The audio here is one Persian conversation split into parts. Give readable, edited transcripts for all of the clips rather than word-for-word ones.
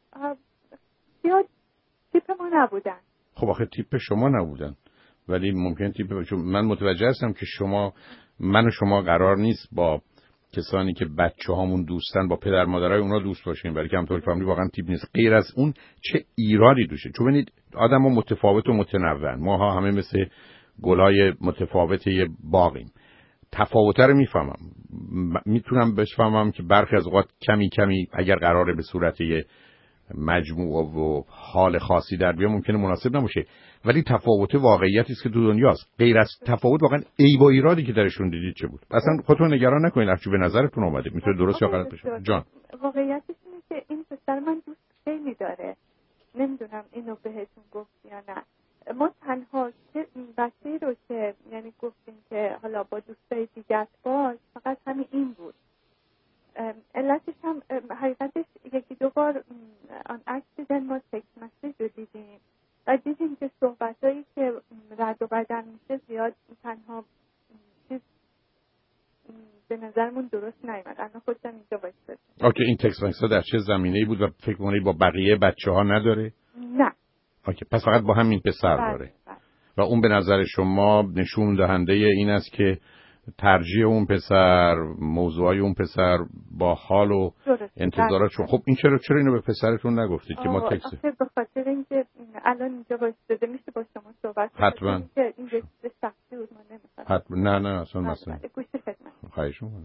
زیاد تیپ ما نبودن. خب آخه تیپ شما نبودن، ولی ممکن تیپ چون من متوجه هستم که من و شما قرار نیست با کسانی که بچه‌هامون دوستن با پدر مادرای اونا دوست باشیم، برای که همونطور فهمیدی واقعا تیپ نیست. غیر از اون چه ایرادی دوشه؟ چون ببینید آدم‌ها متفاوت و متنوعن، ماها همه مثل گل‌های متفاوت یه باغیم. تفاوت رو میفهمم، میتونم بفهمم که برخی از اوقات کمی اگر قراره به صورت یه مجموعه و حال خاصی در بیاد ممکنه مناسب نباشه، ولی تفاوت واقعیتی است که تو دنیاست. غیر از تفاوت واقعا عیب و ایرادی که درشون دیدید چه بود؟ اصلا خودتون نگران نکنید، هرچی به نظرتون اومده میتونه درست یا غلط باشه. جان واقعیتش اینه که این پسر من دوست خیلی داره، نمیدونم اینو بهتون گفت یا نه. ما تنها بچه‌ای رو که یعنی گفتیم که حالا با دوستای دیگه باش، فقط همین این بود. علتش هم حقیقتش یکی دو بار آن اکسیدن ما تکس مسیج رو دیدیم و دیدیم که صحبتایی که رد و بدل میشه زیاد تنها چیز به نظرمون درست نیومد. الان خودم اینجا وایسادم. اوکی، این تکس مسیج در چه زمینه‌ای بود و فکر کنید با بقیه بچه‌ها نداره؟ نه. اوکی، پس فقط با همین پسر داره. و اون به نظر شما نشون دهنده این است که ترجیح اون پسر، موضوعای اون پسر با حال و انتظاراتشون. خب این چرا اینو به پسرتون نگفتید که ما تکس؟ به خاطر اینکه الان اینجا وایساده میشه با شما صحبت کنم. حتما. که این چیز شخصی بود، ما نمی‌خوایم. حتما. نه اصلا مثلا. گوش خدمت. خواهش می‌کنم.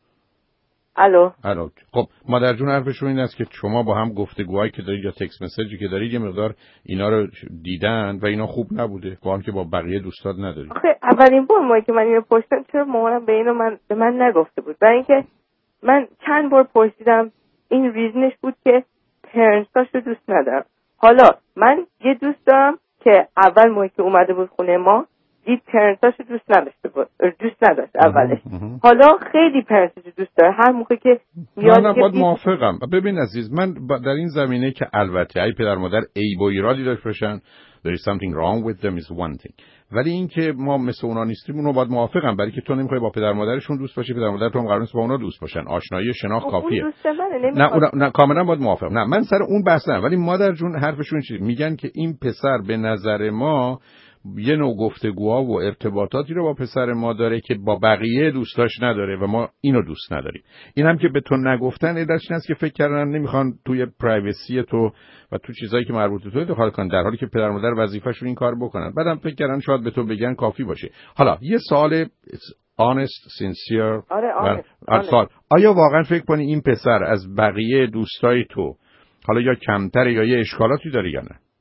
الو. خب مادر جون حرفشون این است که شما با هم گفتگوهایی که دارید یا تکست مسیجی که دارید یه مقدار اینا رو دیدن و اینا خوب نبوده، با هم که با بقیه دوستات ندارید. آخه اولین بار ما که من اینو پرسیدم چرا مامانم به من نگفته بود؟ برای اینکه من چند بار پرسیدم این ریزنش بود که پرنتساشو دوست ندارم. حالا من یه دوست دارم که اول موقعی که اومده بود خونه ما دید پرنتساشو دوست نداشت اولش. حالا خیلی پرنتساشو دوست داره. هر موقع که میاد من باید موافقم. ببین عزیز، من در این زمینه که البته ای پدر مادر عیب و ایرادی داشت باشن، there is something wrong with them is one thing، ولی این که ما مثل اونا نیستیم اونو باید موافقم، برای که تو نمیخوای با پدر مادرشون دوست باشی، پدر مادر تو هم قرار نیست با اونا دوست باشن. آشنایی شناخت کافیه. نه کاملا باید موافقم. نه من سر اون بحث نه، ولی مادر جون حرفشون چیه؟ میگن که این پسر به نظر ما یه نوع گفتگوها و ارتباطاتی رو با پسر ما داره که با بقیه دوستاش نداره و ما اینو دوست نداریم. این هم که به تو نگفتن علتش این است که فکر کردن نمیخوان توی پرایوسی تو و تو چیزایی که مربوط به تو دخالت کنن، در حالی که پدر مادر وظیفه‌شون این کار بکنن. بعدم فکر کردن شاید به تو بگن کافی باشه. حالا یه سوال honest sincere سوال، آیا واقعا فکر کنی این پسر از بقیه دوستای تو حالا یا کمتره یا یه اشکالاتی داره یا نه؟